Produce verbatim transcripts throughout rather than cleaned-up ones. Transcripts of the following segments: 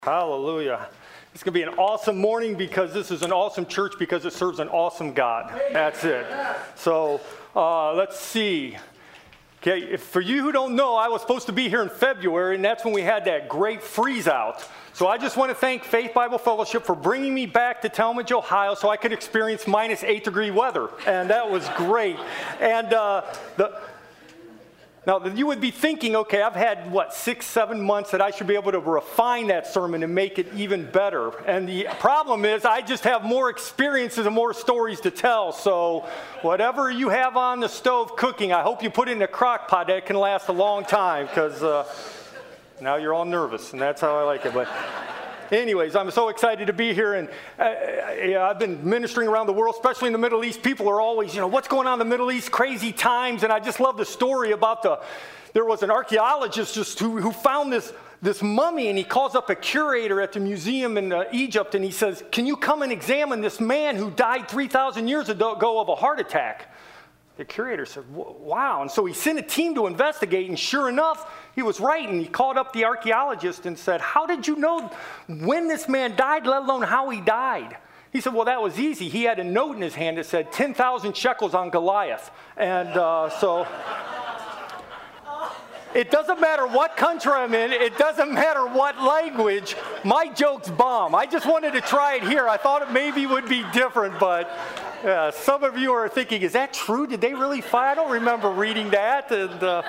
Hallelujah. It's going to be an awesome morning because this is an awesome church because it serves an awesome God. That's it. So uh, let's see. Okay, if, for you who don't know, I was supposed to be here in February, and that's when we had that great freeze out. So I just want to thank Faith Bible Fellowship for bringing me back to Talmadge, Ohio, so I could experience minus eight degree weather, and that was great. And uh, the Now, you would be thinking, okay, I've had, what, six, seven months that I should be able to refine that sermon and make it even better. And the problem is I just have more experiences and more stories to tell. So whatever you have on the stove cooking, I hope you put it in a crock pot that can last a long time because uh, now you're all nervous, and that's how I like it. But anyways, I'm so excited to be here, and uh, yeah, I've been ministering around the world, especially in the Middle East. People are always, you know, what's going on in the Middle East, crazy times, and I just love the story about the, there was an archaeologist just who, who found this, this mummy, and he calls up a curator at the museum in uh, Egypt, and he says, can you come and examine this man who died three thousand years ago of a heart attack? The curator said, wow. And so he sent a team to investigate, and sure enough, he was right. And he called up the archaeologist and said, how did you know when this man died, let alone how he died? He said, well, that was easy. He had a note in his hand that said ten thousand shekels on Goliath. And uh, so it doesn't matter what country I'm in. It doesn't matter what language. My jokes bomb. I just wanted to try it here. I thought it maybe would be different, but yeah, some of you are thinking, is that true? Did they really fight? I don't remember reading that. And uh,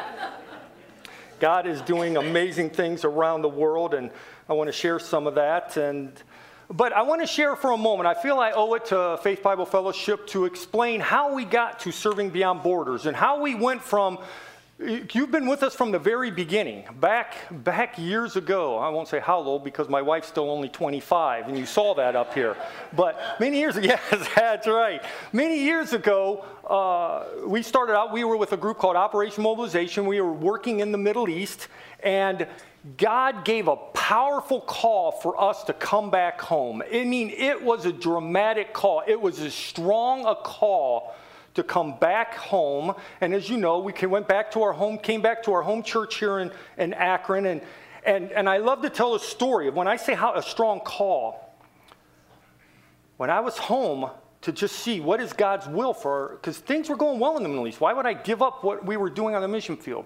God is doing amazing things around the world, and I want to share some of that. And but I want to share for a moment. I feel I owe it to Faith Bible Fellowship to explain how we got to serving beyond borders and how we went from. You've been with us from the very beginning, back back years ago. I won't say how old because my wife's still only twenty-five, and you saw that up here. But many years ago, yes, that's right. Many years ago, uh, we started out, we were with a group called Operation Mobilization. We were working in the Middle East, and God gave a powerful call for us to come back home. I mean, it was a dramatic call. It was as strong a call to come back home. And as you know, we went back to our home, came back to our home church here in, in Akron. And, and, and I love to tell a story of when I say how a strong call. When I was home to just see what is God's will for, because things were going well in the Middle East. Why would I give up what we were doing on the mission field?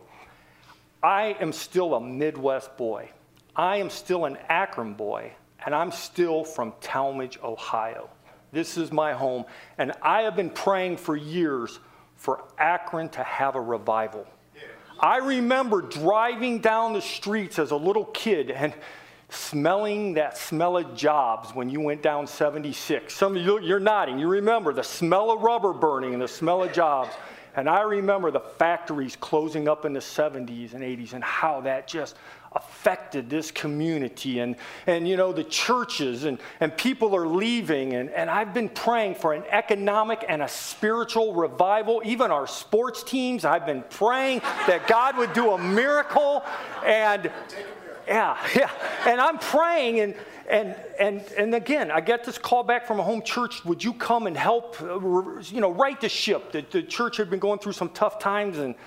I am still a Midwest boy. I am still an Akron boy. And I'm still from Talmadge, Ohio. This is my home, and I have been praying for years for Akron to have a revival. I remember driving down the streets as a little kid and smelling that smell of jobs when you went down seventy-six. Some of you, you're nodding. You remember the smell of rubber burning and the smell of jobs. And I remember the factories closing up in the seventies and eighties and how that just affected this community, and, and you know, the churches, and, and people are leaving, and, and I've been praying for an economic and a spiritual revival. Even our sports teams, I've been praying that God would do a miracle, and yeah, yeah, and I'm praying, and and and and again, I get this call back from a home church, would you come and help, uh, you know, right the ship? The, the church had been going through some tough times, and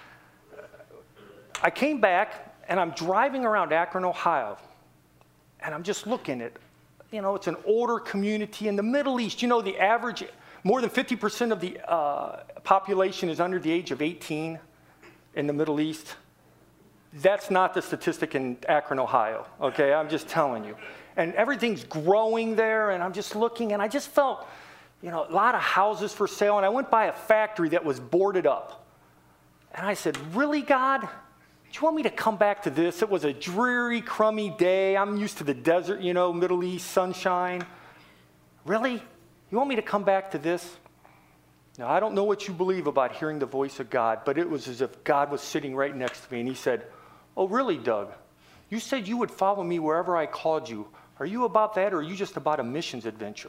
I came back, and I'm driving around Akron, Ohio, and I'm just looking at, you know, it's an older community in the Middle East. You know, the average, more than fifty percent of the uh, population is under the age of eighteen in the Middle East. That's not the statistic in Akron, Ohio, okay? I'm just telling you. And everything's growing there, and I'm just looking, and I just felt, you know, a lot of houses for sale, and I went by a factory that was boarded up. And I said, really, God? Do you want me to come back to this? It was a dreary, crummy day. I'm used to the desert, you know, Middle East, sunshine. Really? You want me to come back to this? Now, I don't know what you believe about hearing the voice of God, but it was as if God was sitting right next to me, and he said, oh, really, Doug? You said you would follow me wherever I called you. Are you about that, or are you just about a missions adventure?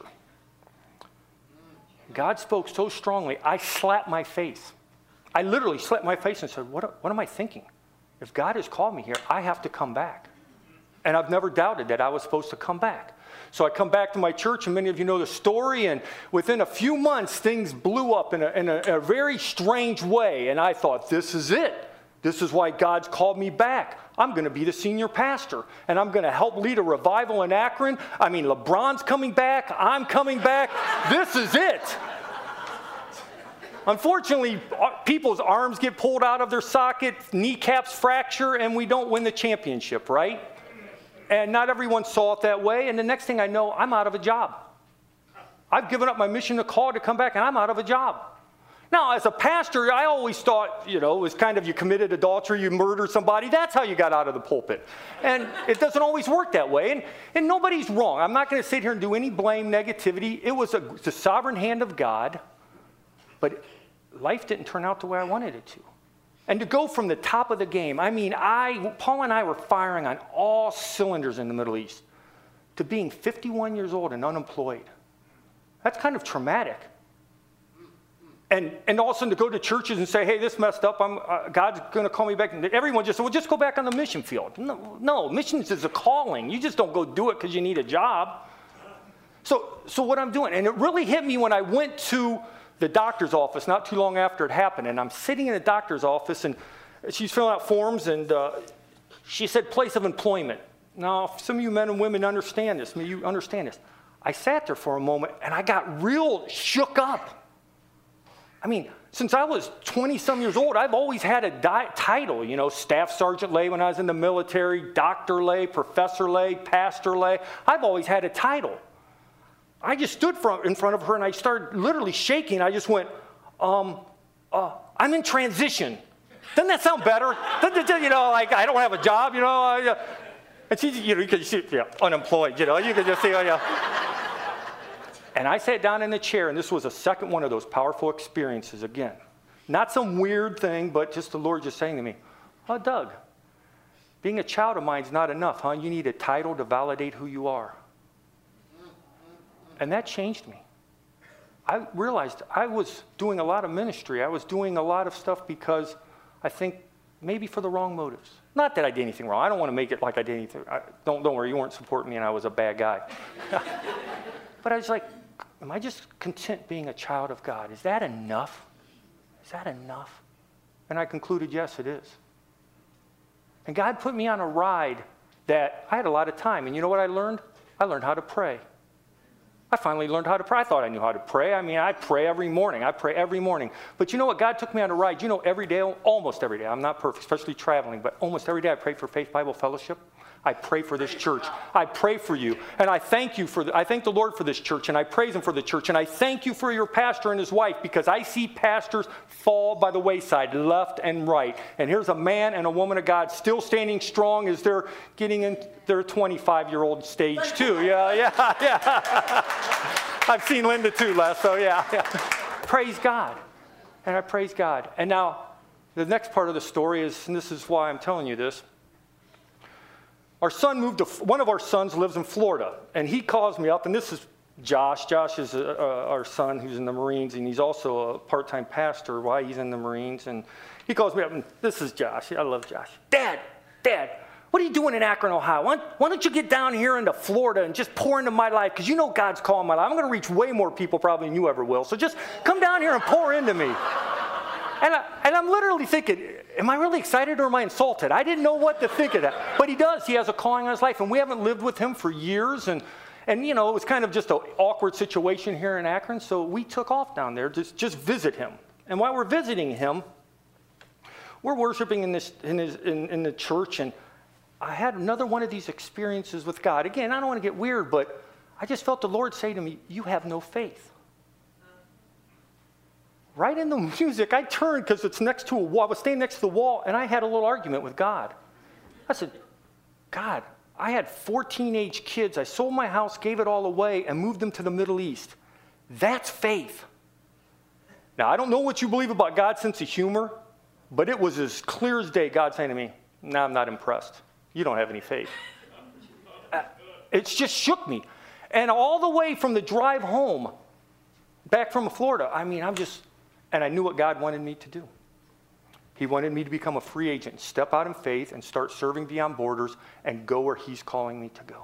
God spoke so strongly, I slapped my face. I literally slapped my face and said, what, what am I thinking? If God has called me here, I have to come back. And I've never doubted that I was supposed to come back. So I come back to my church, and many of you know the story, and within a few months, things blew up in a, in a, a very strange way, and I thought, this is it. This is why God's called me back. I'm going to be the senior pastor, and I'm going to help lead a revival in Akron. I mean, LeBron's coming back. I'm coming back. This is it. Unfortunately, people's arms get pulled out of their socket, kneecaps fracture, and we don't win the championship, right? And not everyone saw it that way, and the next thing I know, I'm out of a job. I've given up my mission to call to come back, and I'm out of a job. Now, as a pastor, I always thought, you know, it was kind of you committed adultery, you murdered somebody, that's how you got out of the pulpit. And it doesn't always work that way, and, and nobody's wrong. I'm not going to sit here and do any blame, negativity. It was a, the sovereign hand of God, but life didn't turn out the way I wanted it to. And to go from the top of the game, I mean, I, Paul and I were firing on all cylinders in the Middle East, to being fifty-one years old and unemployed. That's kind of traumatic. And, and all of a sudden to go to churches and say, hey, this messed up, I'm, uh, God's going to call me back. And everyone just said, well, just go back on the mission field. No, no, missions is a calling. You just don't go do it because you need a job. So, so what I'm doing, and it really hit me when I went to the doctor's office not too long after it happened. And I'm sitting in the doctor's office, and she's filling out forms, and uh, she said place of employment. Now, some of you men and women understand this. I mean, you understand this. I sat there for a moment, and I got real shook up. I mean, since I was twenty-some years old, I've always had a di- title, you know, Staff Sergeant lay when I was in the military, Doctor lay, Professor lay, Pastor lay. I've always had a title. I just stood in front of her, and I started literally shaking. I just went, um, uh, I'm in transition. Doesn't that sound better? You know, like I don't have a job, you know. I, uh, and she, you know, you could see, yeah, unemployed, you know. You could just see, oh, yeah. And I sat down in the chair, and this was a second one of those powerful experiences again. Not some weird thing, but just the Lord just saying to me, oh, Doug, being a child of mine is not enough, huh? You need a title to validate who you are. And that changed me. I realized I was doing a lot of ministry. I was doing a lot of stuff because I think maybe for the wrong motives. Not that I did anything wrong. I don't want to make it like I did anything. I, don't, don't worry, you weren't supporting me and I was a bad guy. But I was like, am I just content being a child of God? Is that enough? Is that enough? And I concluded, yes, it is. And God put me on a ride that I had a lot of time. And you know what I learned? I learned how to pray. I finally learned how to pray. I thought I knew how to pray. I mean, I pray every morning. I pray every morning. But you know what? God took me on a ride. You know, every day, almost every day. I'm not perfect, especially traveling, but almost every day I pray for Faith Bible Fellowship. I pray for this church. I pray for you. And I thank you for, the, I thank the Lord for this church, and I praise him for the church. And I thank you for your pastor and his wife, because I see pastors fall by the wayside, left and right. And here's a man and a woman of God still standing strong as they're getting in their twenty-five-year-old stage too. Yeah, yeah, yeah. I've seen Linda too, Les, so yeah, yeah. Praise God. And I praise God. And now, the next part of the story is, and this is why I'm telling you this, our son moved to, one of our sons lives in Florida, and he calls me up, and this is Josh. Josh is uh, our son who's in the Marines, and he's also a part-time pastor while he's in the Marines, and he calls me up, and this is Josh. I love Josh. Dad, Dad, what are you doing in Akron, Ohio? Why, why don't you get down here into Florida and just pour into my life, because you know God's calling my life. I'm going to reach way more people probably than you ever will, so just come down here and pour into me. And, I, and I'm literally thinking, am I really excited or am I insulted? I didn't know what to think of that. But he does. He has a calling on his life. And we haven't lived with him for years. And, and you know, it was kind of just an awkward situation here in Akron. So we took off down there to just, just visit him. And while we're visiting him, we're worshiping in, this, in, his, in, in the church. And I had another one of these experiences with God. Again, I don't want to get weird, but I just felt the Lord say to me, you have no faith. Right in the music, I turned because it's next to a wall. I was staying next to the wall, and I had a little argument with God. I said, God, I had four teenage kids. I sold my house, gave it all away, and moved them to the Middle East. That's faith. Now, I don't know what you believe about God's sense of humor, but it was as clear as day, God saying to me, no, I'm not impressed. You don't have any faith. Uh, it just shook me. And all the way from the drive home, back from Florida, I mean, I'm just... And I knew what God wanted me to do. He wanted me to become a free agent, step out in faith, and start serving beyond borders and go where he's calling me to go.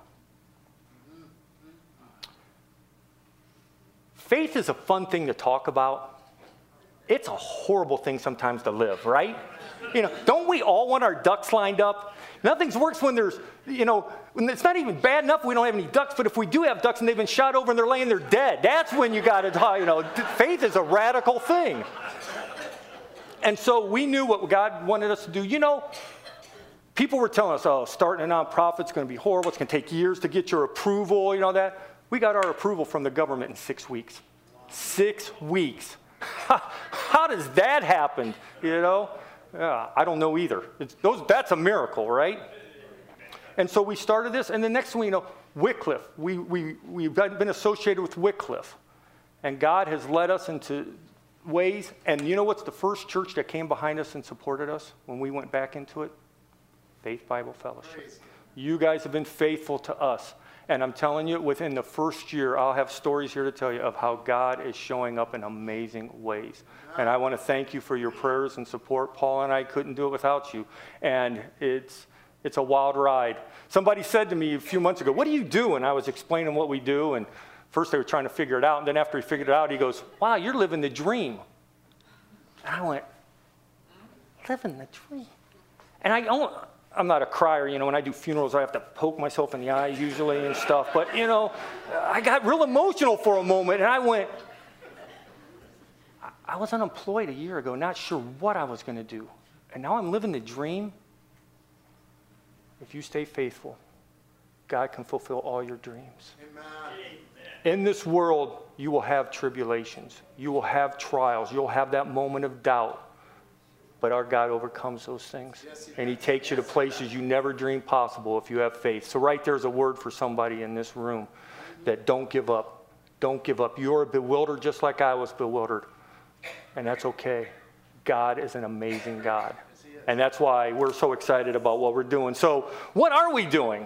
Faith is a fun thing to talk about. it's a horrible thing sometimes to live, right? You know, don't we all want our ducks lined up? Nothing's worse when there's, you know, when it's not even bad enough we don't have any ducks, but if we do have ducks and they've been shot over and they're laying there dead, that's when you got to, you know, faith is a radical thing. And so we knew what God wanted us to do. You know, people were telling us, oh, starting a nonprofit is going to be horrible. It's going to take years to get your approval, you know that. We got our approval from the government in six weeks. Six weeks. How does that happen, you know? Yeah, I don't know either. It's, those, that's a miracle, right? And so we started this, and the next thing we know, Wycliffe. We, we, we've been associated with Wycliffe. And God has led us into ways. And you know what's the first church that came behind us and supported us when we went back into it? Faith Bible Fellowship. You guys have been faithful to us. And I'm telling you, within the first year, I'll have stories here to tell you of how God is showing up in amazing ways. And I want to thank you for your prayers and support. Paul and I couldn't do it without you. And it's it's a wild ride. Somebody said to me a few months ago, what do you do? And I was explaining what we do. And first they were trying to figure it out. And then after he figured it out, he goes, wow, you're living the dream. And I went, living the dream? And I don't... I'm not a crier, you know, when I do funerals, I have to poke myself in the eyes usually and stuff. But, you know, I got real emotional for a moment, and I went, I was unemployed a year ago, not sure what I was going to do. And now I'm living the dream. If you stay faithful, God can fulfill all your dreams. Amen. In this world, you will have tribulations. You will have trials. You'll have that moment of doubt. But our God overcomes those things. Yes, he and he takes you to places you never dreamed possible if you have faith. So right there's a word for somebody in this room that don't give up. Don't give up. You're bewildered just like I was bewildered. And that's okay. God is an amazing God. And that's why we're so excited about what we're doing. So what are we doing?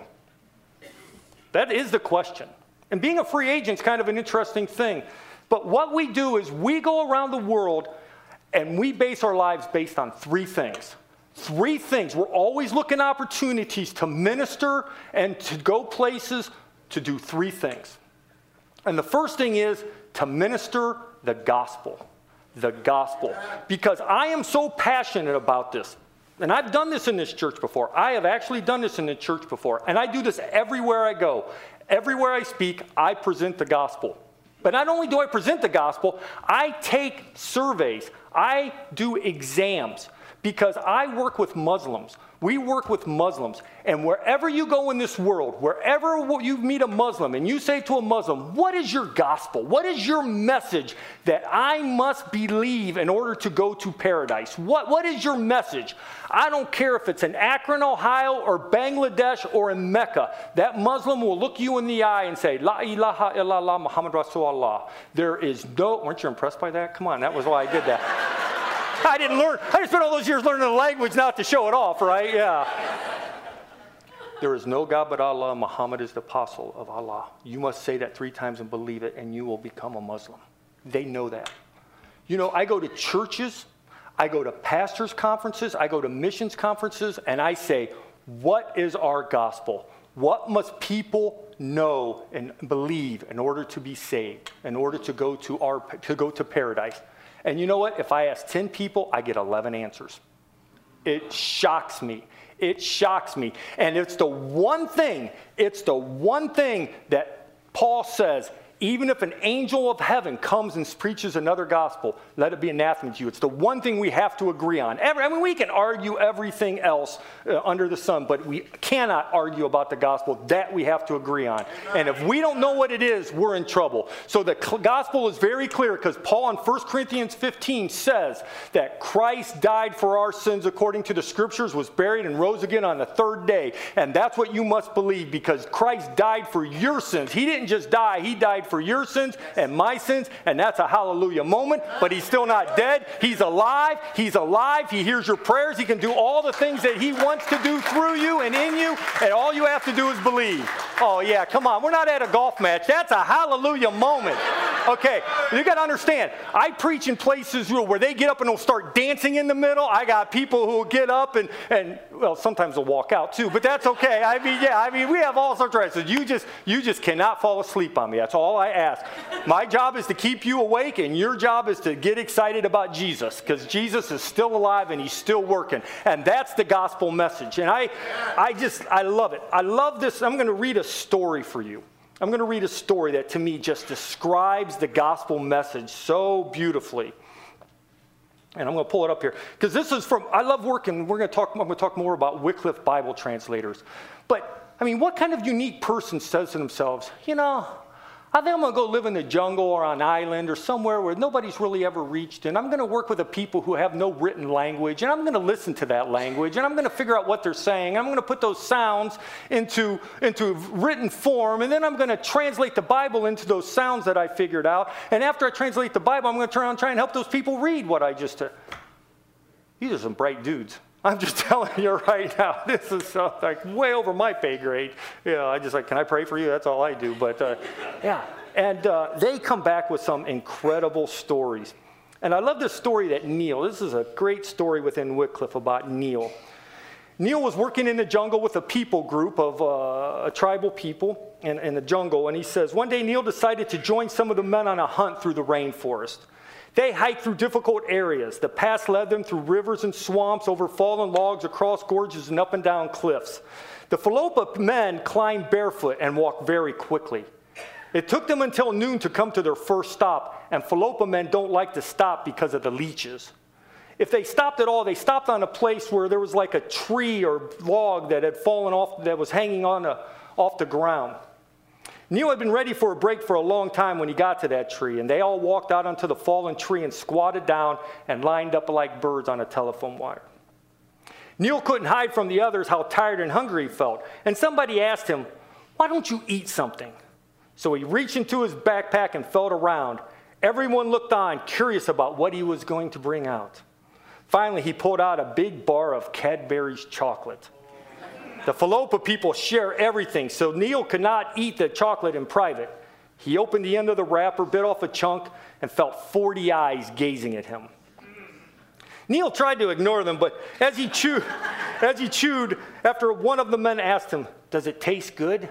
That is the question. And being a free agent is kind of an interesting thing. But what we do is we go around the world and we base our lives based on three things. Three things. We're always looking at opportunities to minister and to go places to do three things. And the first thing is to minister the gospel. The gospel. Because I am so passionate about this. And I've done this in this church before. I have actually done this in the church before. And I do this everywhere I go. Everywhere I speak, I present the gospel. But not only do I present the gospel, I take surveys. I do exams because I work with Muslims. We work with Muslims. And wherever you go in this world, wherever you meet a Muslim and you say to a Muslim, what is your gospel? What is your message that I must believe in order to go to paradise? What, what is your message? I don't care if it's in Akron, Ohio, or Bangladesh, or in Mecca. That Muslim will look you in the eye and say, La ilaha illallah Muhammad Rasulullah. There is no, weren't you impressed by that? Come on, that was why I did that. I didn't learn, I just spent all those years learning the language not to show it off, right? Yeah. There is no God but Allah. Muhammad is the apostle of Allah. You must say that three times and believe it, and you will become a Muslim. They know that. You know, I go to churches, I go to pastors' conferences, I go to missions conferences, and I say, what is our gospel? What must people know and believe in order to be saved, in order to go to our to go to paradise? And you know what? If I ask ten people, I get eleven answers. It shocks me. It shocks me. And it's the one thing, it's the one thing that Paul says, even if an angel of heaven comes and preaches another gospel, let it be anathema to you. It's the one thing we have to agree on. Every, I mean, we can argue everything else uh, under the sun, but we cannot argue about the gospel. That we have to agree on. And if we don't know what it is, we're in trouble. So the gospel is very clear because Paul in First Corinthians fifteen says that Christ died for our sins according to the scriptures, was buried, and rose again on the third day. And that's what you must believe because Christ died for your sins. He didn't just die, he died for your sins and my sins, and that's a hallelujah moment, but he's still not dead. He's alive. He's alive. He hears your prayers. He can do all the things that he wants to do through you and in you, and all you have to do is believe. Oh, yeah, come on. We're not at a golf match. That's a hallelujah moment. Okay, you got to understand, I preach in places where they get up and they'll start dancing in the middle. I got people who will get up and, and well, sometimes they'll walk out too, but that's okay. I mean, yeah, I mean, we have all sorts of reasons. You just, you just cannot fall asleep on me. That's all I ask. My job is to keep you awake, and your job is to get excited about Jesus, because Jesus is still alive and he's still working. And that's the gospel message. And I, I just, I love it. I love this. I'm going to read a story for you. I'm going to read a story that to me just describes the gospel message so beautifully. And I'm going to pull it up here because this is from, I love working. We're going to talk, I'm going to talk more about Wycliffe Bible translators. But, I mean, what kind of unique person says to themselves, you know, I think I'm going to go live in the jungle or on an island or somewhere where nobody's really ever reached, and I'm going to work with a people who have no written language, and I'm going to listen to that language, and I'm going to figure out what they're saying, and I'm going to put those sounds into, into written form, and then I'm going to translate the Bible into those sounds that I figured out, and after I translate the Bible, I'm going to turn around and try and help those people read what I just... Uh, these are some bright dudes. I'm just telling you right now, this is uh, like way over my pay grade. You know, I just like, can I pray for you? That's all I do. But uh, yeah, and uh, they come back with some incredible stories. And I love this story that Neil, this is a great story within Wycliffe about Neil. Neil was working in the jungle with a people group of uh, a tribal people in, in the jungle. And he says, one day Neil decided to join some of the men on a hunt through the rainforest. They hiked through difficult areas. The path led them through rivers and swamps, over fallen logs, across gorges, and up and down cliffs. The Falopa men climbed barefoot and walked very quickly. It took them until noon to come to their first stop, and Falopa men don't like to stop because of the leeches. If they stopped at all, they stopped on a place where there was like a tree or log that had fallen off, that was hanging on a, off the ground. Neil had been ready for a break for a long time when he got to that tree, and they all walked out onto the fallen tree and squatted down and lined up like birds on a telephone wire. Neil couldn't hide from the others how tired and hungry he felt, and somebody asked him, why don't you eat something? So he reached into his backpack and felt around. Everyone looked on, curious about what he was going to bring out. Finally, he pulled out a big bar of Cadbury's chocolate. The Falopa people share everything, so Neil could not eat the chocolate in private. He opened the end of the wrapper, bit off a chunk, and felt forty eyes gazing at him. Neil tried to ignore them, but as he chewed, as he chewed, after one of the men asked him, does it taste good?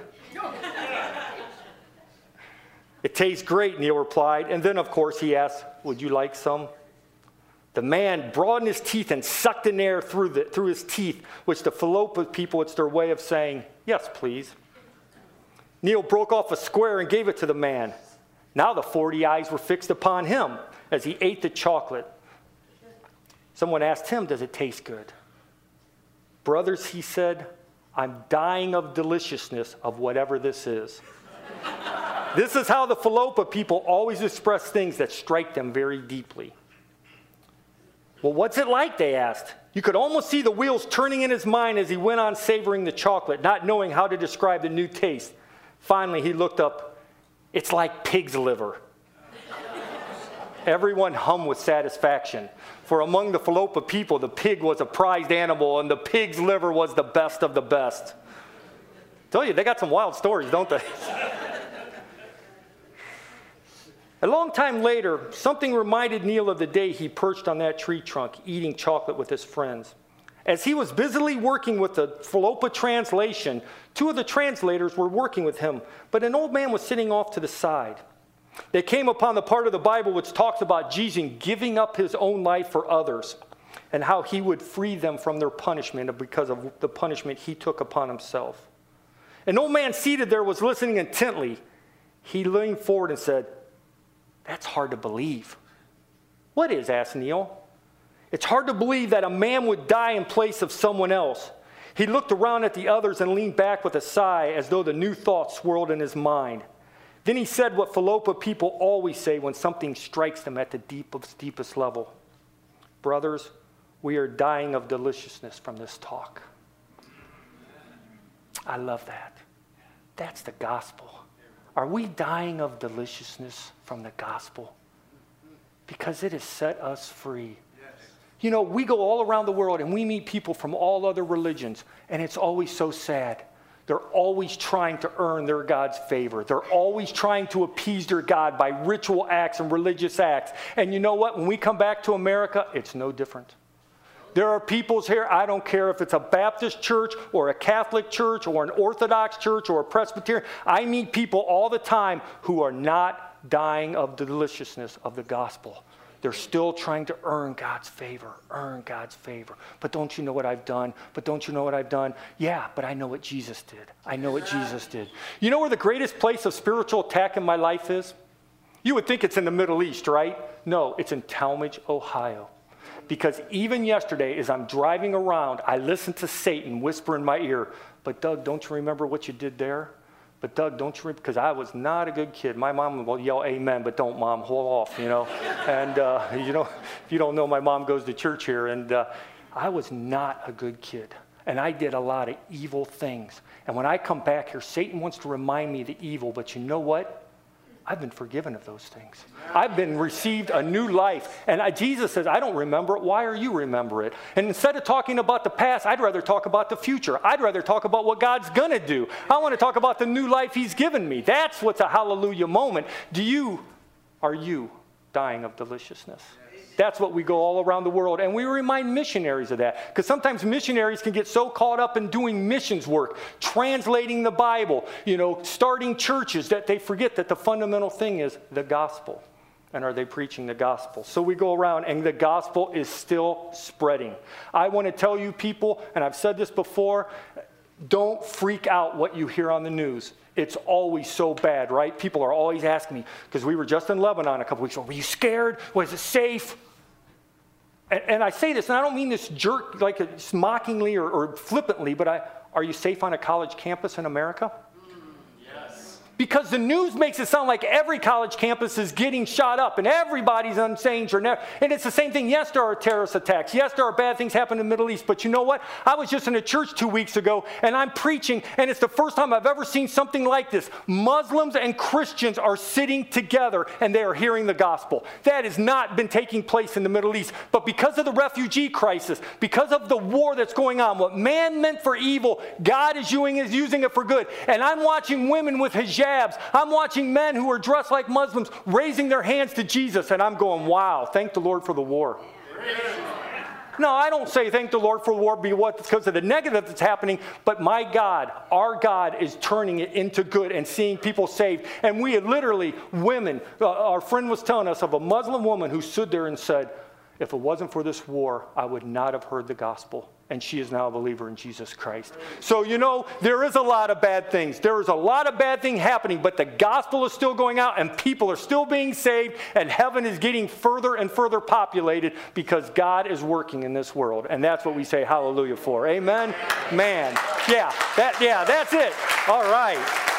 It tastes great, Neil replied, and then, of course, he asked, would you like some? The man broadened his teeth and sucked in air through, the, through his teeth, which the Falopa people, it's their way of saying, yes, please. Neil broke off a square and gave it to the man. Now the forty eyes were fixed upon him as he ate the chocolate. Someone asked him, does it taste good? Brothers, he said, I'm dying of deliciousness of whatever this is. This is how the Falopa people always express things that strike them very deeply. Well, what's it like, they asked. You could almost see the wheels turning in his mind as he went on savoring the chocolate, not knowing how to describe the new taste. Finally, he looked up. It's like pig's liver. Everyone hummed with satisfaction. For among the Falopa people, the pig was a prized animal, and the pig's liver was the best of the best. I tell you, they got some wild stories, don't they? A long time later, something reminded Neil of the day he perched on that tree trunk, eating chocolate with his friends. As he was busily working with the Falopa translation, two of the translators were working with him, but an old man was sitting off to the side. They came upon the part of the Bible which talks about Jesus giving up his own life for others and how he would free them from their punishment because of the punishment he took upon himself. An old man seated there was listening intently. He leaned forward and said, that's hard to believe. What is? Asked Neil. It's hard to believe that a man would die in place of someone else. He looked around at the others and leaned back with a sigh as though the new thought swirled in his mind. Then he said what Falopa people always say when something strikes them at the deepest, deepest level. Brothers, we are dying of deliciousness from this talk. I love that. That's the gospel. Are we dying of deliciousness from the gospel? Because it has set us free. Yes. You know, we go all around the world and we meet people from all other religions, and it's always so sad. They're always trying to earn their God's favor. They're always trying to appease their God by ritual acts and religious acts. And you know what? When we come back to America, it's no different. There are peoples here, I don't care if it's a Baptist church or a Catholic church or an Orthodox church or a Presbyterian. I meet people all the time who are not dying of the deliciousness of the gospel. They're still trying to earn God's favor, earn God's favor. But don't you know what I've done? But don't you know what I've done? Yeah, but I know what Jesus did. I know what Jesus did. You know where the greatest place of spiritual attack in my life is? You would think it's in the Middle East, right? No, it's in Talmadge, Ohio. Because even yesterday, as I'm driving around, I listened to Satan whisper in my ear, but Doug, don't you remember what you did there? But Doug, don't you remember? Because I was not a good kid. My mom will yell amen, but don't, Mom, hold off, you know. And, uh, you know, if you don't know, my mom goes to church here. And uh, I was not a good kid. And I did a lot of evil things. And when I come back here, Satan wants to remind me of the evil. But you know what? I've been forgiven of those things. I've been received a new life. And I, Jesus says, I don't remember it. Why are you remember it? And instead of talking about the past, I'd rather talk about the future. I'd rather talk about what God's going to do. I want to talk about the new life he's given me. That's what's a hallelujah moment. Do you, are you dying of deliciousness? That's what we go all around the world. And we remind missionaries of that. Because sometimes missionaries can get so caught up in doing missions work, translating the Bible, you know, starting churches, that they forget that the fundamental thing is the gospel. And are they preaching the gospel? So we go around and the gospel is still spreading. I want to tell you people, and I've said this before, don't freak out what you hear on the news. It's always so bad, right? People are always asking me, because we were just in Lebanon a couple weeks ago. Were you scared? Was it safe? And, and I say this, and I don't mean this jerk, like it's mockingly or, or flippantly, but I, are you safe on a college campus in America? Because the news makes it sound like every college campus is getting shot up and everybody's in danger. And it's the same thing. Yes, there are terrorist attacks. Yes, there are bad things happening in the Middle East. But you know what? I was just in a church two weeks ago and I'm preaching, and it's the first time I've ever seen something like this. Muslims and Christians are sitting together and they are hearing the gospel. That has not been taking place in the Middle East. But because of the refugee crisis, because of the war that's going on, what man meant for evil, God is using, is using it for good. And I'm watching women with hijab. I'm watching men who are dressed like Muslims raising their hands to Jesus, and I'm going, wow, thank the Lord for the war. No, I don't say thank the Lord for the war because of the negative that's happening, but my God, our God is turning it into good and seeing people saved. And we had literally, women, uh, our friend was telling us of a Muslim woman who stood there and said, if it wasn't for this war, I would not have heard the gospel. And she is now a believer in Jesus Christ. So, you know, there is a lot of bad things. There is a lot of bad things happening, but the gospel is still going out and people are still being saved and heaven is getting further and further populated because God is working in this world. And that's what we say hallelujah for. Amen? Man. Yeah, that, yeah, that's it. All right.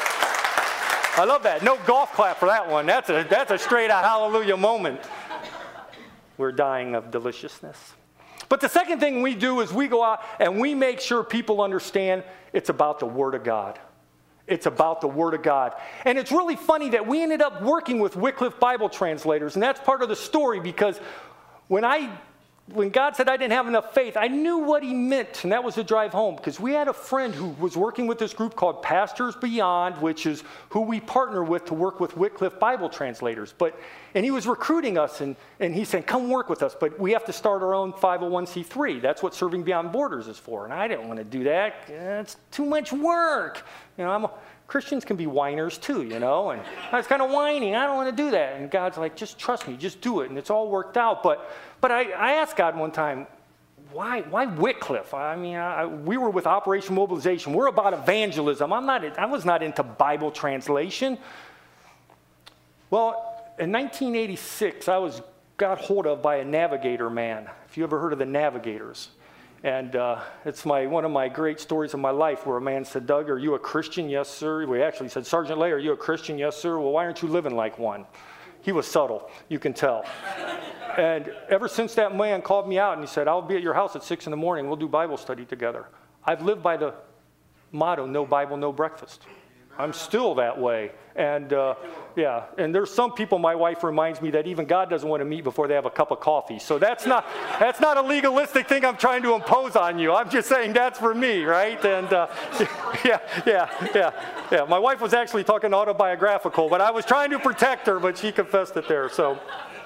I love that. No golf clap for that one. That's a, that's a straight out hallelujah moment. We're dying of deliciousness. But the second thing we do is we go out and we make sure people understand it's about the Word of God. It's about the Word of God. And it's really funny that we ended up working with Wycliffe Bible translators, and that's part of the story because when I, when God said I didn't have enough faith, I knew what he meant, and that was the drive home because we had a friend who was working with this group called Pastors Beyond, which is who we partner with to work with Wycliffe Bible translators. But And he was recruiting us, and, and he said, come work with us, but we have to start our own five oh one c three. That's what Serving Beyond Borders is for. And I didn't want to do that. It's too much work. You know, I'm a, Christians can be whiners too, you know, and I was kind of whining. I don't want to do that. And God's like, just trust me, just do it. And it's all worked out. But but I, I asked God one time, why why Wycliffe? I mean, I, we were with Operation Mobilization. We're about evangelism. I'm not. I was not into Bible translation. Well, in nineteen eighty-six, I was got hold of by a navigator man. If you ever heard of the Navigators. And uh, it's my one of my great stories of my life where a man said, Doug, are you a Christian? Yes, sir. We actually said, Sergeant Lay, are you a Christian? Yes, sir. Well, why aren't you living like one? He was subtle, you can tell. And ever since that man called me out and he said, I'll be at your house at six in the morning. We'll do Bible study together. I've lived by the motto, no Bible, no breakfast. I'm still that way. And uh, yeah, and there's some people, my wife reminds me, that even God doesn't want to meet before they have a cup of coffee. So that's not that's not a legalistic thing I'm trying to impose on you. I'm just saying that's for me, right? And uh, yeah, yeah, yeah, yeah. My wife was actually talking autobiographical, but I was trying to protect her, but she confessed it there. So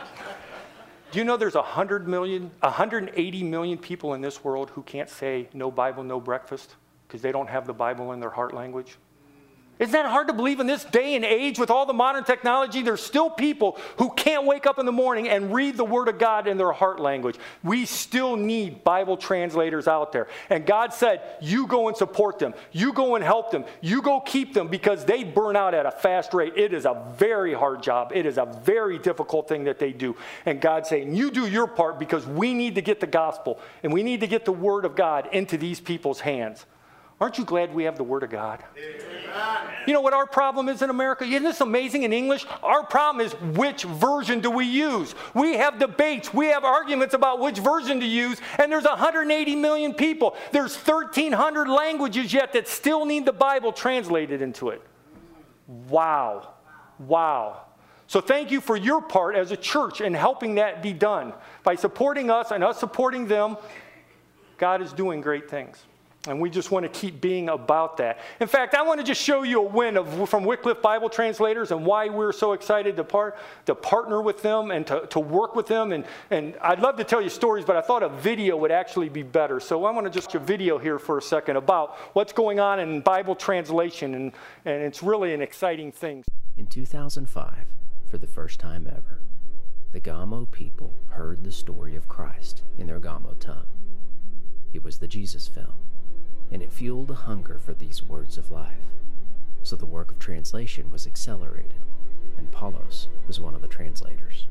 do you know there's one hundred million, one hundred eighty million people in this world who can't say no Bible, no breakfast because they don't have the Bible in their heart language? Isn't that hard to believe in this day and age with all the modern technology? There's still people who can't wake up in the morning and read the Word of God in their heart language. We still need Bible translators out there. And God said, you go and support them. You go and help them. You go keep them because they burn out at a fast rate. It is a very hard job. It is a very difficult thing that they do. And God's saying, you do your part because we need to get the gospel and we need to get the Word of God into these people's hands. Aren't you glad we have the Word of God? Amen. You know what our problem is in America? Isn't this amazing in English? Our problem is which version do we use? We have debates. We have arguments about which version to use, and there's one hundred eighty million people. There's thirteen hundred languages yet that still need the Bible translated into it. Wow. Wow. So thank you for your part as a church in helping that be done. By supporting us and us supporting them, God is doing great things. And we just want to keep being about that. In fact, I want to just show you a win of, from Wycliffe Bible Translators and why we're so excited to, part, to partner with them and to, to work with them. And, and I'd love to tell you stories, but I thought a video would actually be better. So I want to just show a video here for a second about what's going on in Bible translation. And, and it's really an exciting thing. In two thousand five, for the first time ever, the Gamo people heard the story of Christ in their Gamo tongue. It was the Jesus film, and it fueled a hunger for these words of life. So the work of translation was accelerated, and Paulos was one of the translators.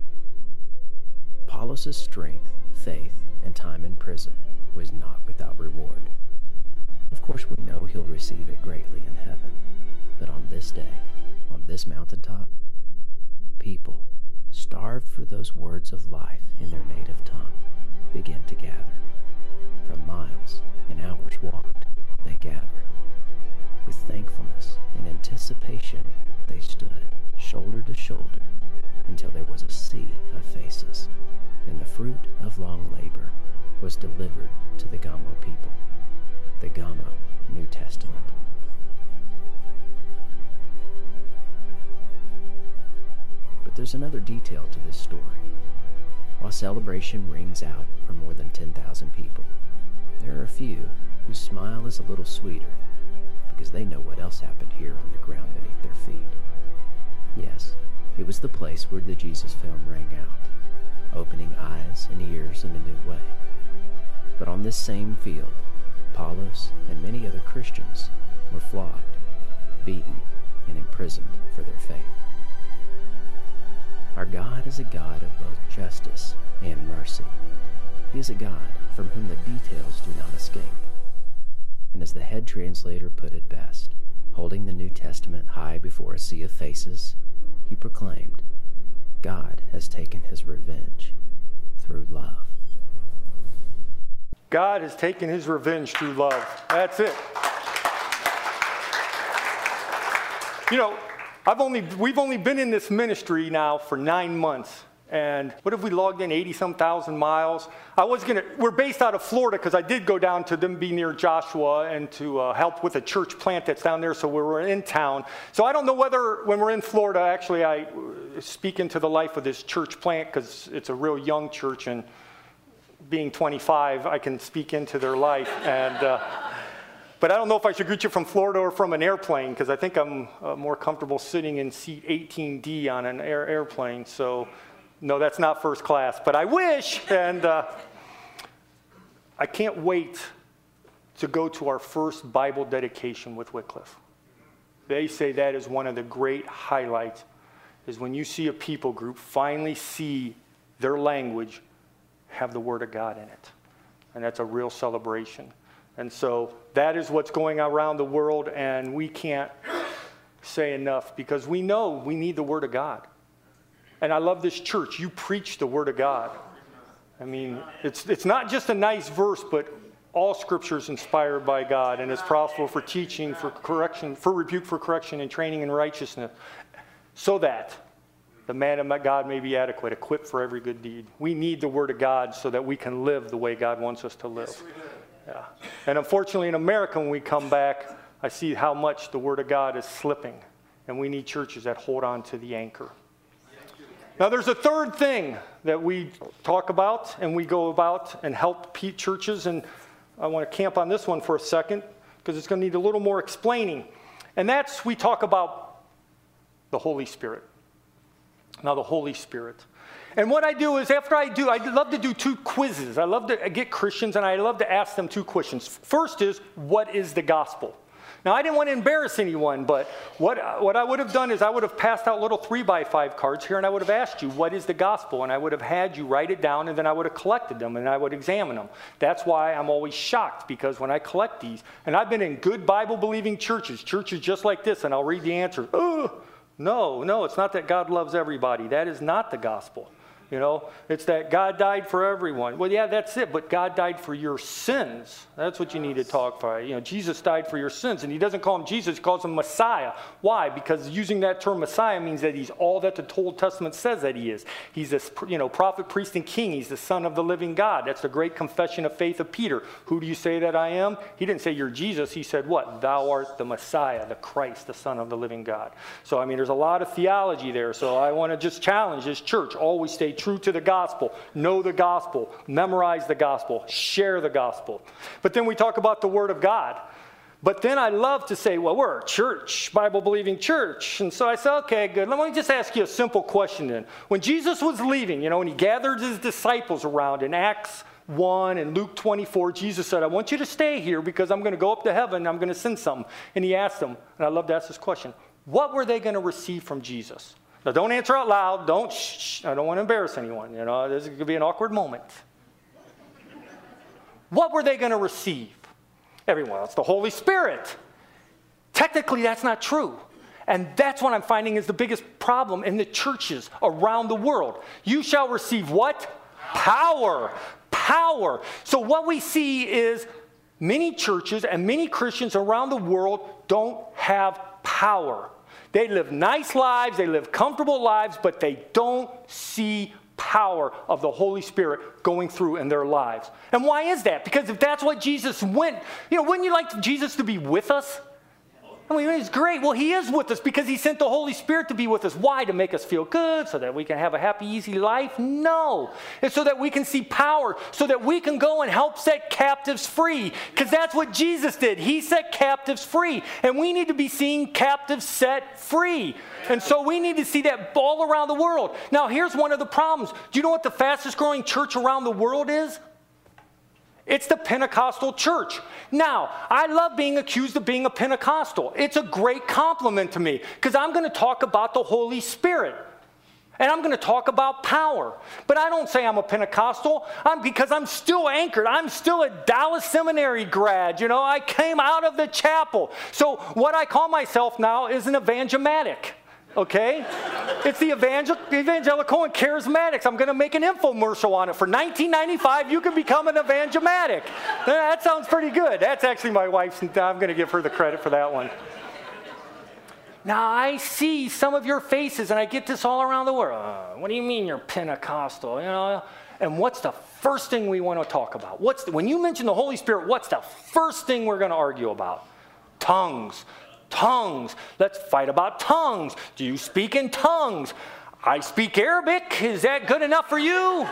Paulos' strength, faith, and time in prison was not without reward. Of course, we know he'll receive it greatly in heaven, but on this day, on this mountaintop, people, starved for those words of life in their native tongue, began to gather. From miles and hours walked, they gathered. With thankfulness and anticipation, they stood shoulder to shoulder until there was a sea of faces, and the fruit of long labor was delivered to the Gamo people, the Gamo New Testament. But there's another detail to this story. While celebration rings out for more than ten thousand people, there are a few whose smile is a little sweeter because they know what else happened here on the ground beneath their feet. Yes, it was the place where the Jesus film rang out, opening eyes and ears in a new way. But on this same field, Paulos and many other Christians were flogged, beaten, and imprisoned for their faith. Our God is a God of both justice and mercy. He is a God from whom the details do not escape. And as the head translator put it best, holding the New Testament high before a sea of faces, he proclaimed, God has taken his revenge through love. God has taken his revenge through love. That's it. You know, I've only, we've only been in this ministry now for nine months. And what if we logged in eighty some thousand miles? I was going to, we're based out of Florida because I did go down to them be near Joshua and to uh, help with a church plant that's down there. So we were in town. So I don't know whether when we're in Florida, actually I speak into the life of this church plant because it's a real young church, and being twenty-five, I can speak into their life. And uh, but I don't know if I should greet you from Florida or from an airplane because I think I'm uh, more comfortable sitting in seat eighteen D on an air airplane. So. No, that's not first class, but I wish, and uh, I can't wait to go to our first Bible dedication with Wycliffe. They say that is one of the great highlights, is when you see a people group finally see their language have the Word of God in it, and that's a real celebration. And so that is what's going around the world, and we can't say enough because we know we need the Word of God. And I love this church. You preach the Word of God. I mean, it's it's not just a nice verse, but all Scripture is inspired by God and is profitable for teaching, for correction, for rebuke, for correction, and training in righteousness, so that the man of God may be adequate, equipped for every good deed. We need the Word of God so that we can live the way God wants us to live. Yes, we do. Yeah. And unfortunately in America, when we come back, I see how much the Word of God is slipping. And we need churches that hold on to the anchor. Now there's a third thing that we talk about and we go about and help churches. And I want to camp on this one for a second because it's going to need a little more explaining. And that's, we talk about the Holy Spirit. Now the Holy Spirit. And what I do is after I do, I love to do two quizzes. I love to get Christians and I love to ask them two questions. First is, what is the gospel? Now, I didn't want to embarrass anyone, but what, what I would have done is I would have passed out little three by five cards here, and I would have asked you, what is the gospel? And I would have had you write it down, and then I would have collected them, and I would examine them. That's why I'm always shocked, because when I collect these, and I've been in good Bible-believing churches, churches just like this, and I'll read the answer. Oh, no, no, it's not that God loves everybody. That is not the gospel. You know, it's that God died for everyone. Well, yeah, that's it. But God died for your sins. That's what you need to talk for. You know, Jesus died for your sins. And he doesn't call him Jesus. He calls him Messiah. Why? Because using that term Messiah means that he's all that the Old Testament says that he is. He's this, you know, prophet, priest, and king. He's the Son of the living God. That's the great confession of faith of Peter. Who do you say that I am? He didn't say you're Jesus. He said what? Thou art the Messiah, the Christ, the Son of the living God. So, I mean, there's a lot of theology there. So I want to just challenge this church. Always stay true to the gospel, know the gospel, memorize the gospel, share the gospel. But then we talk about the Word of God. But then I love to say, well, we're a church, Bible-believing church. And so I said, okay, good. Let me just ask you a simple question then. When Jesus was leaving, you know, when he gathered his disciples around in Acts one and Luke twenty-four, Jesus said, I want you to stay here because I'm going to go up to heaven and I'm going to send something. And he asked them, and I love to ask this question, what were they going to receive from Jesus? Now, don't answer out loud. Don't, shh, I don't want to embarrass anyone. You know, this could be an awkward moment. What were they going to receive? Everyone else, the Holy Spirit. Technically, that's not true. And that's what I'm finding is the biggest problem in the churches around the world. You shall receive what? Power. Power. So what we see is many churches and many Christians around the world don't have power. They live nice lives, they live comfortable lives, but they don't see power of the Holy Spirit going through in their lives. And why is that? Because if that's what Jesus went, you know, wouldn't you like Jesus to be with us? I mean, it's great. Well, he is with us because he sent the Holy Spirit to be with us. Why? To make us feel good, so that we can have a happy, easy life? No. It's so that we can see power, so that we can go and help set captives free. Because that's what Jesus did. He set captives free. And we need to be seeing captives set free. And so we need to see that all around the world. Now, here's one of the problems. Do you know what the fastest growing church around the world is? It's the Pentecostal church. Now, I love being accused of being a Pentecostal. It's a great compliment to me because I'm going to talk about the Holy Spirit. And I'm going to talk about power. But I don't say I'm a Pentecostal I'm, because I'm still anchored. I'm still a Dallas Seminary grad. You know, I came out of the chapel. So what I call myself now is an evangematic. Okay? It's the evangel- evangelical and charismatics. I'm going to make an infomercial on it. For nineteen ninety-five, you can become an evangematic. That sounds pretty good. That's actually my wife's. I'm going to give her the credit for that one. Now, I see some of your faces, and I get this all around the world. Uh, what do you mean you're Pentecostal? You know? And what's the first thing we want to talk about? What's the, when you mention the Holy Spirit, what's the first thing we're going to argue about? Tongues. Tongues. Let's fight about tongues. Do you speak in tongues? I speak Arabic. Is that good enough for you?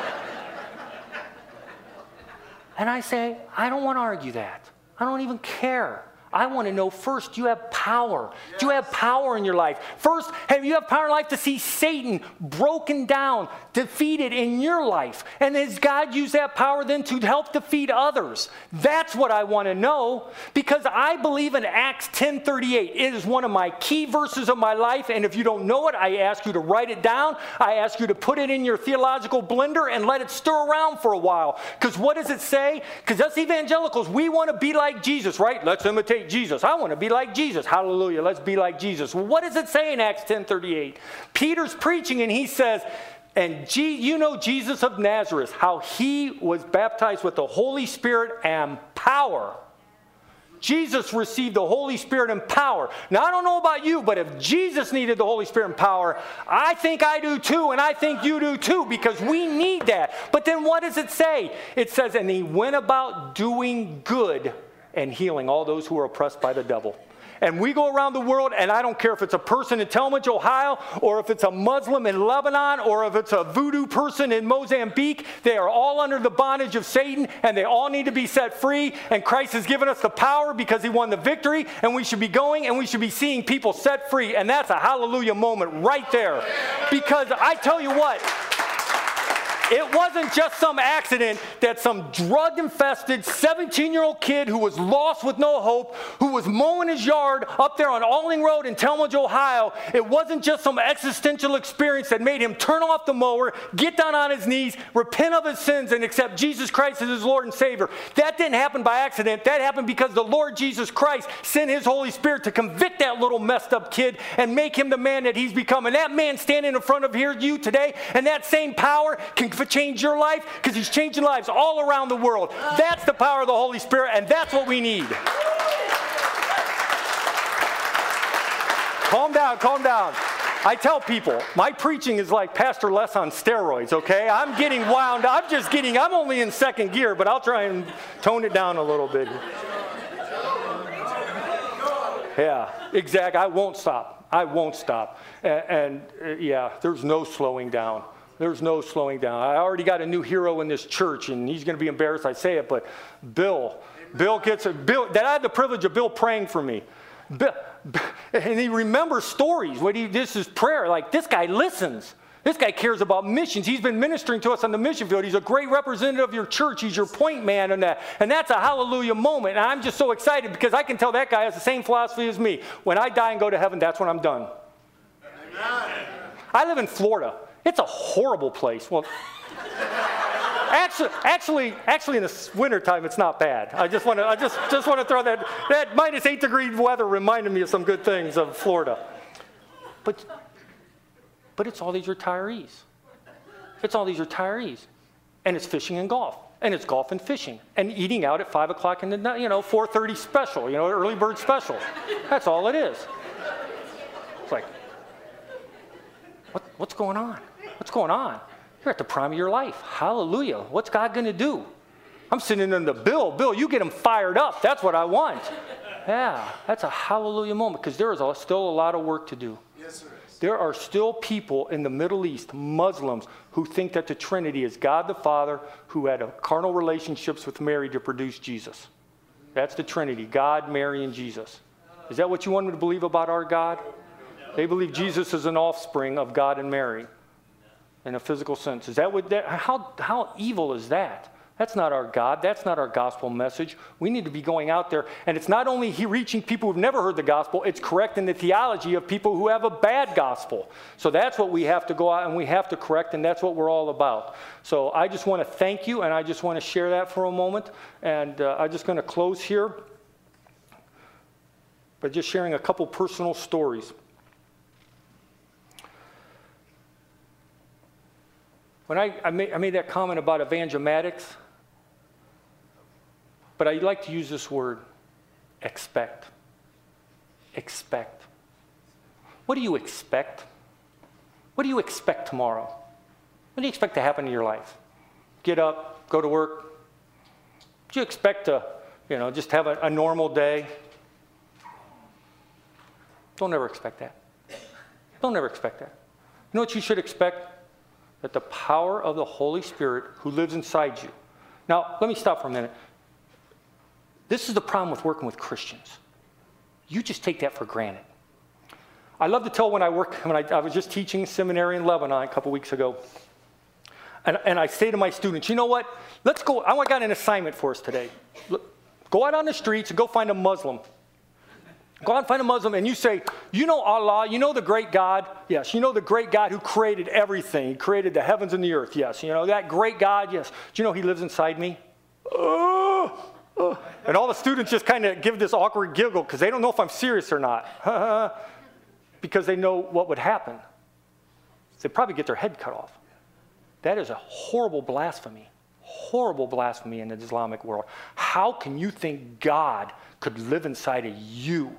And I say, I don't want to argue that. I don't even care. I want to know first, do you have power? Yes. Do you have power in your life? First, have you have power in life to see Satan broken down, defeated in your life? And has God used that power then to help defeat others? That's what I want to know, because I believe in Acts ten thirty-eight. It is one of my key verses of my life, and if you don't know it, I ask you to write it down. I ask you to put it in your theological blender and let it stir around for a while. Because what does it say? Because us evangelicals, we want to be like Jesus, right? Let's imitate Jesus. I want to be like Jesus. Hallelujah. Let's be like Jesus. Well, what does it say in Acts ten thirty-eight? Peter's preaching and he says, And G, you know Jesus of Nazareth, how he was baptized with the Holy Spirit and power. Jesus received the Holy Spirit and power. Now, I don't know about you, but if Jesus needed the Holy Spirit and power, I think I do too, and I think you do too, because we need that. But then what does it say? It says, and he went about doing good and healing all those who are oppressed by the devil. And we go around the world, and I don't care if it's a person in Talmadge, Ohio, or if it's a Muslim in Lebanon, or if it's a voodoo person in Mozambique. They are all under the bondage of Satan, and they all need to be set free. And Christ has given us the power because he won the victory, and we should be going, and we should be seeing people set free. And that's a hallelujah moment right there. Because I tell you what, it wasn't just some accident that some drug-infested seventeen-year-old kid who was lost with no hope, who was mowing his yard up there on Alling Road in Talmadge, Ohio, it wasn't just some existential experience that made him turn off the mower, get down on his knees, repent of his sins, and accept Jesus Christ as his Lord and Savior. That didn't happen by accident. That happened because the Lord Jesus Christ sent his Holy Spirit to convict that little messed up kid and make him the man that he's become. And that man standing in front of here, you today, and that same power can change your life, because he's changing lives all around the world. That's the power of the Holy Spirit, and that's what we need. Calm down, calm down. I tell people, my preaching is like Pastor Les on steroids, okay? I'm getting wound. I'm just getting, I'm only in second gear, but I'll try and tone it down a little bit. Yeah, exactly. I won't stop. I won't stop. And, and uh, yeah, there's no slowing down. There's no slowing down. I already got a new hero in this church, and he's going to be embarrassed I say it, but Bill. Bill gets a, Bill, that I had the privilege of Bill praying for me. Bill, and he remembers stories. What he, this is prayer. Like, this guy listens. This guy cares about missions. He's been ministering to us on the mission field. He's a great representative of your church. He's your point man and that. And that's a hallelujah moment. And I'm just so excited because I can tell that guy has the same philosophy as me. When I die and go to heaven, that's when I'm done. Amen. I live in Florida. It's a horrible place. Well, actually, actually, actually, in the wintertime, it's not bad. I just want to, I just, just want to throw that that minus eight degree weather reminded me of some good things of Florida. But, but it's all these retirees. It's all these retirees, and it's fishing and golf, and it's golf and fishing, and eating out at five o'clock in the night. You know, four thirty special. You know, early bird special. That's all it is. It's like, what, what's going on? What's going on? You're at the prime of your life. Hallelujah. What's God going to do? I'm sitting in the Bill. Bill, you get him fired up. That's what I want. Yeah, that's a hallelujah moment because there is a, still a lot of work to do. Yes, there is. There are still people in the Middle East, Muslims, who think that the Trinity is God the Father who had a carnal relationships with Mary to produce Jesus. That's the Trinity, God, Mary, and Jesus. Is that what you want me to believe about our God? They believe Jesus is an offspring of God and Mary. In a physical sense. Is that what that, how, how evil is that? That's not our God. That's not our gospel message. We need to be going out there. And it's not only he reaching people who've never heard the gospel, it's correcting the theology of people who have a bad gospel. So that's what we have to go out and we have to correct, and that's what we're all about. So I just want to thank you, and I just want to share that for a moment. And uh, I'm just going to close here by just sharing a couple personal stories. When I, I, made, I made that comment about evangelmatics, but I like to use this word, expect. Expect. What do you expect? What do you expect tomorrow? What do you expect to happen in your life? Get up, go to work. Do you expect to, you know, just have a, a normal day? Don't ever expect that. Don't ever expect that. You know what you should expect? That the power of the Holy Spirit who lives inside you. Now, let me stop for a minute. This is the problem with working with Christians. You just take that for granted. I love to tell when I work, when I, I was just teaching seminary in Lebanon a couple weeks ago, and, and I say to my students, you know what? Let's go, I got an assignment for us today. Go out on the streets and go find a Muslim. Go out and find a Muslim and you say, you know Allah, you know the great God? Yes. You know the great God who created everything. He created the heavens and the earth. Yes. You know that great God? Yes. Do you know he lives inside me? Uh, uh. And all the students just kind of give this awkward giggle because they don't know if I'm serious or not. Because they know what would happen. They'd probably get their head cut off. That is a horrible blasphemy. Horrible blasphemy in the Islamic world. How can you think God could live inside of you?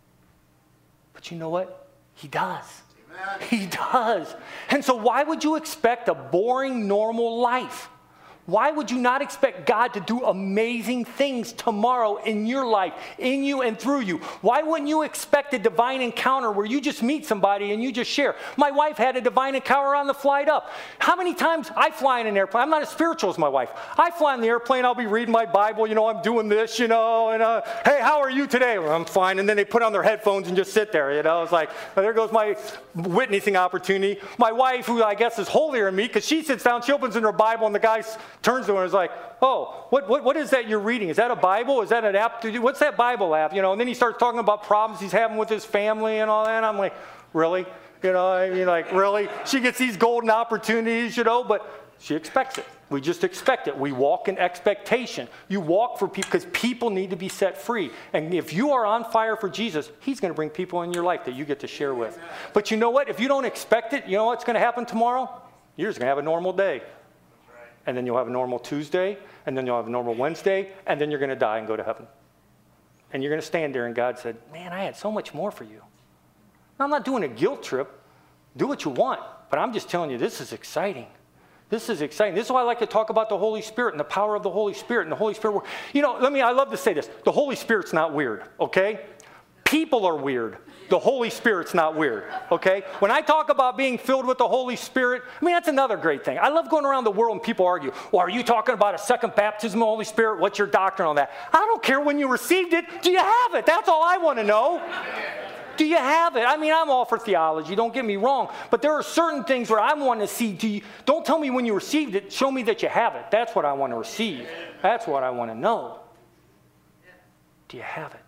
But you know what? He does. Amen. He does. And so why would you expect a boring, normal life? Why would you not expect God to do amazing things tomorrow in your life, in you and through you? Why wouldn't you expect a divine encounter where you just meet somebody and you just share? My wife had a divine encounter on the flight up. How many times I fly in an airplane? I'm not as spiritual as my wife. I fly in the airplane, I'll be reading my Bible, you know, I'm doing this, you know, and uh, hey, how are you today? Well, I'm fine. And then they put on their headphones and just sit there, you know. It's like, well, there goes my witnessing opportunity. My wife, who I guess is holier than me, because she sits down, she opens in her Bible, and the guy turns to her and is like, oh, what, what, what is that you're reading? Is that a Bible? Is that an app? What's that Bible app? You know, and then he starts talking about problems he's having with his family and all that. And I'm like, really? You know, I mean, like, really? She gets these golden opportunities, you know, but she expects it. We just expect it. We walk in expectation. You walk for people because people need to be set free. And if you are on fire for Jesus, he's going to bring people in your life that you get to share with. But you know what? If you don't expect it, you know what's going to happen tomorrow? You're just going to have a normal day. And then you'll have a normal Tuesday, and then you'll have a normal Wednesday, and then you're going to die and go to heaven. And you're going to stand there, and God said, man, I had so much more for you. Now, I'm not doing a guilt trip. Do what you want. But I'm just telling you, this is exciting. This is exciting. This is why I like to talk about the Holy Spirit and the power of the Holy Spirit and the Holy Spirit. You know, let me, I love to say this. The Holy Spirit's not weird, okay? People are weird. The Holy Spirit's not weird, okay? When I talk about being filled with the Holy Spirit, I mean, that's another great thing. I love going around the world and people argue, well, are you talking about a second baptism of the Holy Spirit? What's your doctrine on that? I don't care when you received it. Do you have it? That's all I want to know. Do you have it? I mean, I'm all for theology. Don't get me wrong. But there are certain things where I want to see. Do you, don't tell me when you received it. Show me that you have it. That's what I want to receive. That's what I want to know. Do you have it?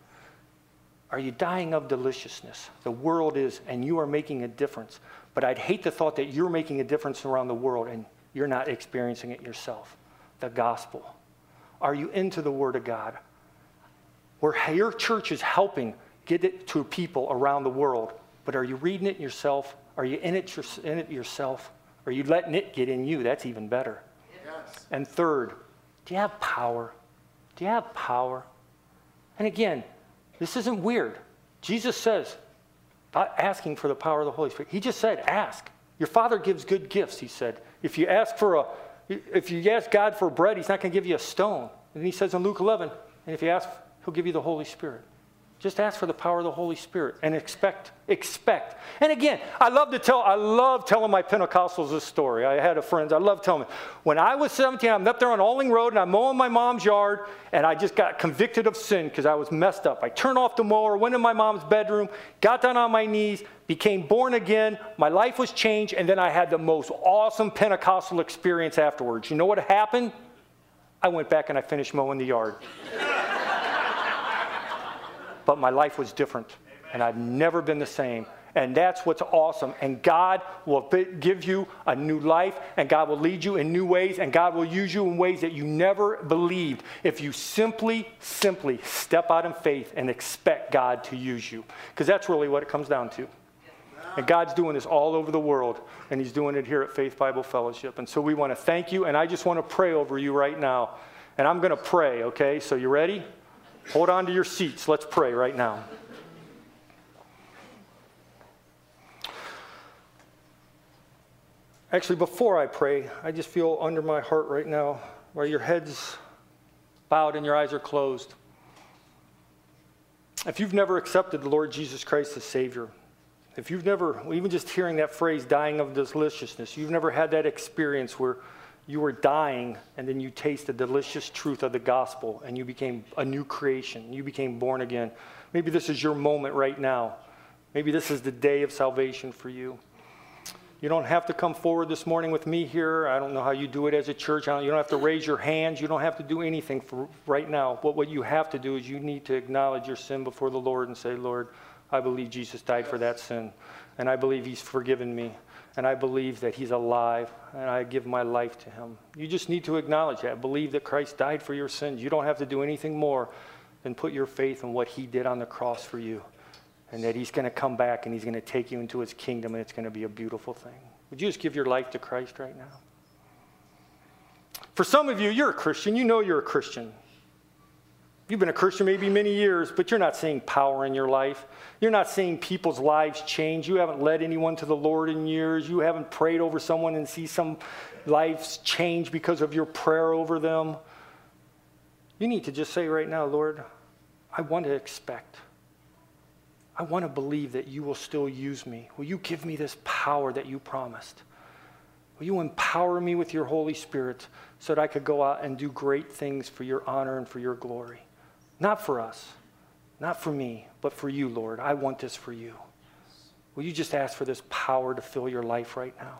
Are you dying of deliciousness? The world is, and you are making a difference. But I'd hate the thought that you're making a difference around the world and you're not experiencing it yourself. The gospel. Are you into the Word of God? Where your church is helping get it to people around the world. But are you reading it yourself? Are you in it, in it yourself? Are you letting it get in you? That's even better. Yes. And third, do you have power? Do you have power? And again, this isn't weird. Jesus says, not asking for the power of the Holy Spirit. He just said, ask. Your Father gives good gifts, he said. If you ask for a, if you ask God for bread, he's not going to give you a stone. And he says in Luke eleven, and if you ask, he'll give you the Holy Spirit. Just ask for the power of the Holy Spirit and expect, expect. And again, I love to tell, I love telling my Pentecostals this story. I had a friend, I love telling them. When I was seventeen, I'm up there on Alling Road and I'm mowing my mom's yard and I just got convicted of sin because I was messed up. I turned off the mower, went in my mom's bedroom, got down on my knees, became born again. My life was changed, and then I had the most awesome Pentecostal experience afterwards. You know what happened? I went back and I finished mowing the yard. But my life was different, and I've never been the same. And that's what's awesome. And God will give you a new life, and God will lead you in new ways, and God will use you in ways that you never believed if you simply, simply step out in faith and expect God to use you. Because that's really what it comes down to. And God's doing this all over the world, and he's doing it here at Faith Bible Fellowship. And so we want to thank you, and I just want to pray over you right now. And I'm going to pray, okay? So you ready? Hold on to your seats. Let's pray right now. Actually, before I pray, I just feel under my heart right now where your head's bowed and your eyes are closed. If you've never accepted the Lord Jesus Christ as Savior, if you've never, even just hearing that phrase, dying of deliciousness, you've never had that experience where you were dying and then you taste the delicious truth of the gospel and you became a new creation. You became born again. Maybe this is your moment right now. Maybe this is the day of salvation for you. You don't have to come forward this morning with me here. I don't know how you do it as a church. I don't, you don't have to raise your hands. You don't have to do anything for right now. What, what you have to do is you need to acknowledge your sin before the Lord and say, Lord, I believe Jesus died for that sin. And I believe he's forgiven me. And I believe that he's alive, and I give my life to him. You just need to acknowledge that. Believe that Christ died for your sins. You don't have to do anything more than put your faith in what he did on the cross for you, and that he's going to come back and he's going to take you into his kingdom, and it's going to be a beautiful thing. Would you just give your life to Christ right now? For some of you, you're a Christian. You know you're a Christian. You've been a Christian maybe many years, but you're not seeing power in your life. You're not seeing people's lives change. You haven't led anyone to the Lord in years. You haven't prayed over someone and see some lives change because of your prayer over them. You need to just say right now, Lord, I want to expect. I want to believe that you will still use me. Will you give me this power that you promised? Will you empower me with your Holy Spirit so that I could go out and do great things for your honor and for your glory? Not for us, not for me, but for you, Lord. I want this for you. Will you just ask for this power to fill your life right now?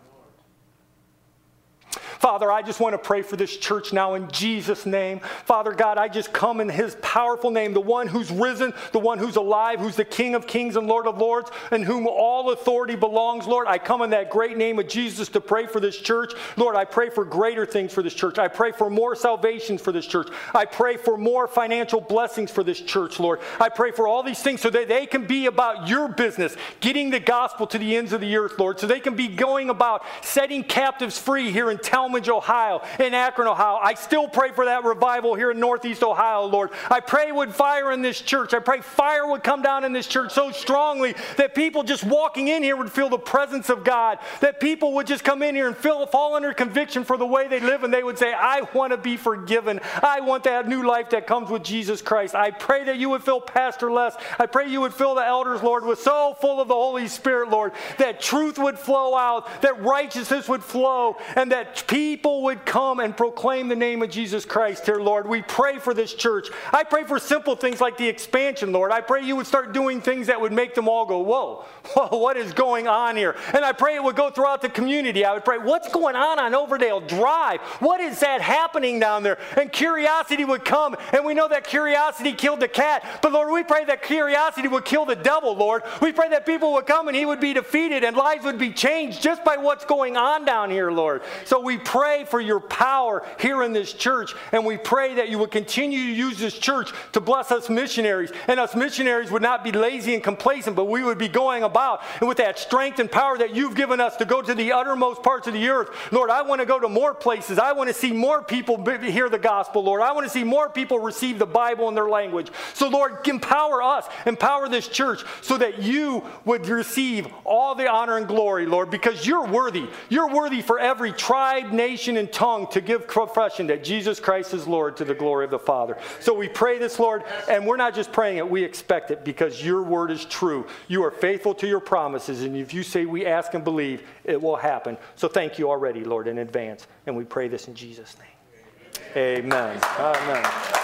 Father, I just want to pray for this church now in Jesus' name. Father God, I just come in his powerful name, the one who's risen, the one who's alive, who's the King of kings and Lord of lords, and whom all authority belongs, Lord. I come in that great name of Jesus to pray for this church. Lord, I pray for greater things for this church. I pray for more salvations for this church. I pray for more financial blessings for this church, Lord. I pray for all these things so that they can be about your business, getting the gospel to the ends of the earth, Lord, so they can be going about setting captives free here in Talmadge, Ohio, in Akron, Ohio. I still pray for that revival here in Northeast Ohio, Lord. I pray would fire in this church. I pray fire would come down in this church so strongly that people just walking in here would feel the presence of God, that people would just come in here and feel, fall under conviction for the way they live, and they would say, I want to be forgiven. I want that new life that comes with Jesus Christ. I pray that you would fill Pastor Les. I pray you would fill the elders, Lord, with so full of the Holy Spirit, Lord, that truth would flow out, that righteousness would flow, and that people would come and proclaim the name of Jesus Christ here, Lord. We pray for this church. I pray for simple things like the expansion, Lord. I pray you would start doing things that would make them all go, whoa, whoa, what is going on here? And I pray it would go throughout the community. I would pray, what's going on on Overdale Drive? What is that happening down there? And curiosity would come, and we know that curiosity killed the cat. But Lord, we pray that curiosity would kill the devil, Lord. We pray that people would come and he would be defeated and lives would be changed just by what's going on down here, Lord. So we pray for your power here in this church, and we pray that you would continue to use this church to bless us missionaries, and us missionaries would not be lazy and complacent, but we would be going about and with that strength and power that you've given us to go to the uttermost parts of the earth. Lord, I want to go to more places. I want to see more people hear the gospel, Lord. I want to see more people receive the Bible in their language. So Lord, empower us, empower this church so that you would receive all the honor and glory, Lord, because you're worthy. You're worthy for every tribe, nation, and tongue to give profession that Jesus Christ is Lord to the glory of the Father. So we pray this, Lord, and we're not just praying it, we expect it because your word is true. You are faithful to your promises, and if you say we ask and believe, it will happen. So thank you already, Lord, in advance, and we pray this in Jesus' name. Amen. Amen.